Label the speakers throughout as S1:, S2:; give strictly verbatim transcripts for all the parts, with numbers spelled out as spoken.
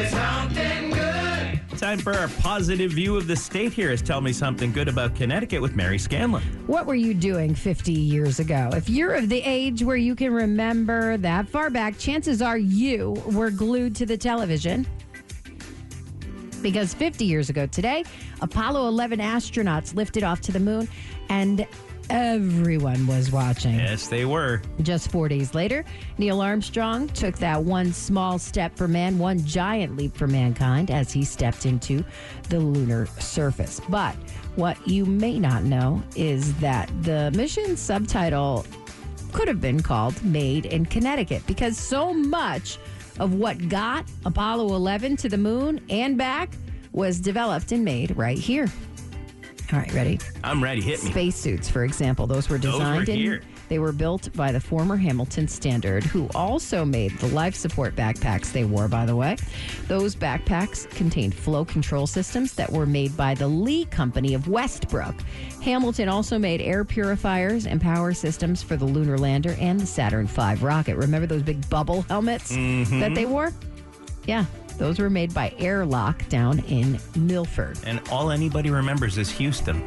S1: something good.
S2: Time for our positive view of the state here is Tell Me Something Good About Connecticut with Mary Scanlon.
S3: What were you doing fifty years ago? If you're of the age where you can remember that far back, chances are you were glued to the television. Because fifty years ago today, Apollo eleven astronauts lifted off to the moon, and everyone was watching.
S2: Yes, they were.
S3: Just four days later, Neil Armstrong took that one small step for man, one giant leap for mankind as he stepped into the lunar surface. But what you may not know is that the mission subtitle could have been called Made in Connecticut, because so much of what got Apollo eleven to the moon and back was developed and made right here. All right, ready?
S2: I'm ready. Hit me.
S3: Spacesuits, for example, those were
S2: Those
S3: designed
S2: were
S3: and
S2: here.
S3: they were built by the former Hamilton Standard, who also made the life support backpacks they wore, by the way. Those backpacks contained flow control systems that were made by the Lee Company of Westbrook. Hamilton also made air purifiers and power systems for the lunar lander and the Saturn five rocket. Remember those big bubble helmets
S2: Mm-hmm.
S3: that they wore? Yeah, those were made by Airlock down in Milford.
S2: And all anybody remembers is Houston.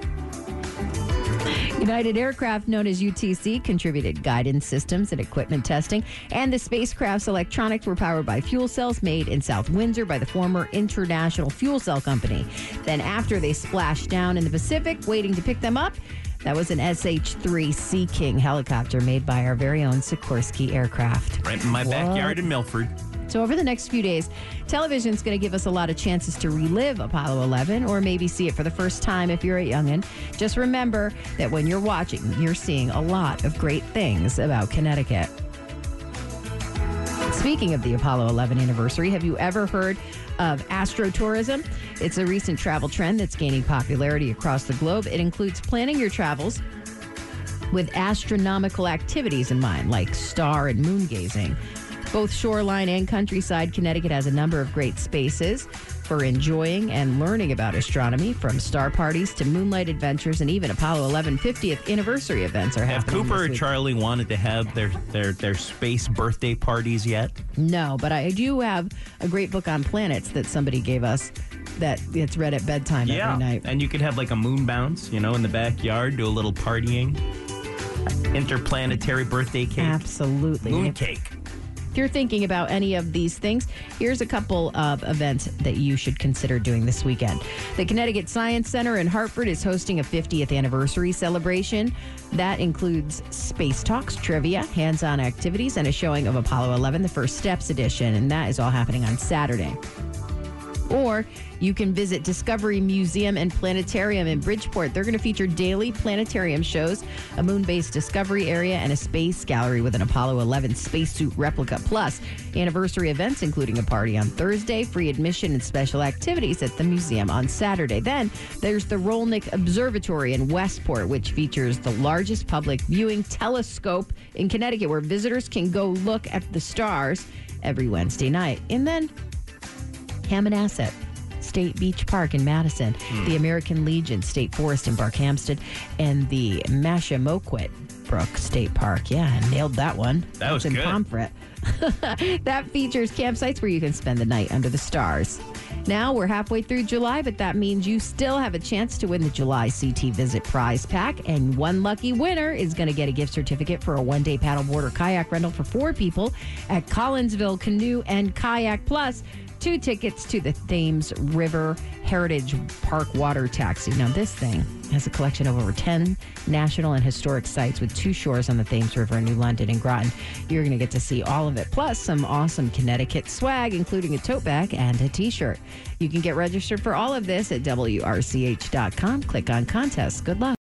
S3: United Aircraft, known as U T C, contributed guidance systems and equipment testing, and the spacecraft's electronics were powered by fuel cells made in South Windsor by the former International Fuel Cell Company. Then after they splashed down in the Pacific, waiting to pick them up, that was an S H three Sea King helicopter made by our very own Sikorsky Aircraft.
S2: Right in my
S3: What?
S2: backyard in Milford.
S3: So over the next few days, television's going to give us a lot of chances to relive Apollo eleven, or maybe see it for the first time if you're a youngin'. Just remember that when you're watching, you're seeing a lot of great things about Connecticut. Speaking of the Apollo eleven anniversary, have you ever heard of astrotourism? It's a recent travel trend that's gaining popularity across the globe. It includes planning your travels with astronomical activities in mind, like star and moon gazing. Both shoreline and countryside, Connecticut has a number of great spaces for enjoying and learning about astronomy, from star parties to moonlight adventures, and even Apollo eleven fiftieth anniversary events are
S2: Have
S3: happening
S2: Cooper
S3: this
S2: or
S3: week.
S2: Charlie wanted to have their, their, their space birthday parties yet?
S3: No, but I do have a great book on planets that somebody gave us that it's read at bedtime
S2: Yeah.
S3: every night.
S2: And you could have like a moon bounce, you know, in the backyard, do a little partying. Interplanetary birthday cake.
S3: Absolutely.
S2: Moon
S3: If-
S2: cake.
S3: If you're thinking about any of these things, here's a couple of events that you should consider doing this weekend. The Connecticut Science Center in Hartford is hosting a fiftieth anniversary celebration. That includes space talks, trivia, hands-on activities, and a showing of Apollo eleven, the First Steps edition, and that is all happening on Saturday. Or you can visit Discovery Museum and Planetarium in Bridgeport. They're going to feature daily planetarium shows, a moon-based discovery area, and a space gallery with an Apollo eleven spacesuit replica. Plus, anniversary events, including a party on Thursday, free admission, and special activities at the museum on Saturday. Then there's the Rolnick Observatory in Westport, which features the largest public viewing telescope in Connecticut, where visitors can go look at the stars every Wednesday night. And then Hammonasset State Beach Park in Madison, the American Legion State Forest in Barkhamsted, and the Mashamoquet Brook State Park. Yeah, I nailed that one.
S2: That was
S3: That's in
S2: good.
S3: Pomfret. That features campsites where you can spend the night under the stars. Now we're halfway through July, but that means you still have a chance to win the July C T Visit prize pack, and one lucky winner is going to get a gift certificate for a one-day paddleboard or kayak rental for four people at Collinsville Canoe and Kayak, plus two tickets to the Thames River Heritage Park water taxi. Now, this thing has a collection of over ten national and historic sites with two shores on the Thames River in New London and Groton. You're going to get to see all of it, plus some awesome Connecticut swag, including a tote bag and a T-shirt. You can get registered for all of this at W R C H dot com. Click on contests. Good luck.